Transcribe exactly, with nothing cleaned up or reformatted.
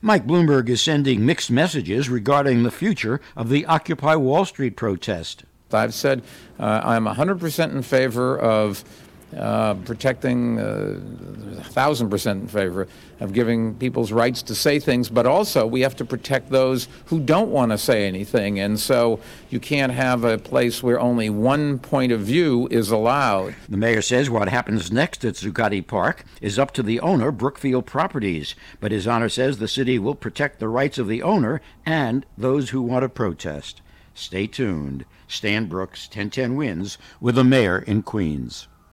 Mike Bloomberg is sending mixed messages regarding the future of the Occupy Wall Street protest. I've said uh, I'm one hundred percent in favor of uh, protecting, uh, one thousand percent in favor of giving people's rights to say things, but also we have to protect those who don't want to say anything. And so you can't have a place where only one point of view is allowed. The mayor says what happens next at Zuccotti Park is up to the owner, Brookfield Properties. But His Honor says the city will protect the rights of the owner and those who want to protest. Stay tuned. Stan Brooks, ten ten Wins, with the mayor in Queens.